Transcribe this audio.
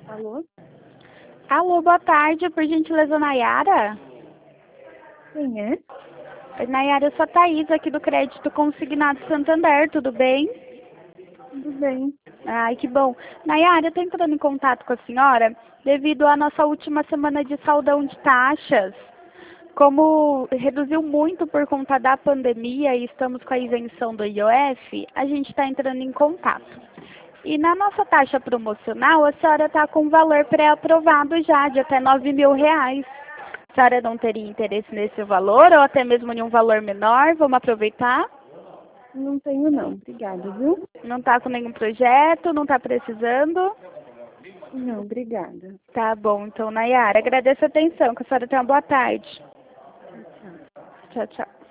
Alô? Alô, boa tarde, por gentileza, Nayara? Quem é? Oi, Nayara, eu sou a Thaís, aqui do Crédito Consignado Santander, tudo bem? Tudo bem. Ai, que bom. Nayara, eu estou entrando em contato com a senhora devido à nossa última semana de saldão de taxas. Como reduziu muito por conta da pandemia e estamos com a isenção do IOF, a gente está entrando em contato. E na nossa taxa promocional, a senhora está com um valor pré-aprovado já, de até R$ 9.000. A senhora não teria interesse nesse valor ou até mesmo em um valor menor? Vamos aproveitar? Não tenho não. Obrigada, viu? Não está com nenhum projeto, não está precisando? Não, obrigada. Tá bom, então, Nayara, agradeço a atenção, que a senhora tenha uma boa tarde. Tchau, tchau. Tchau, tchau.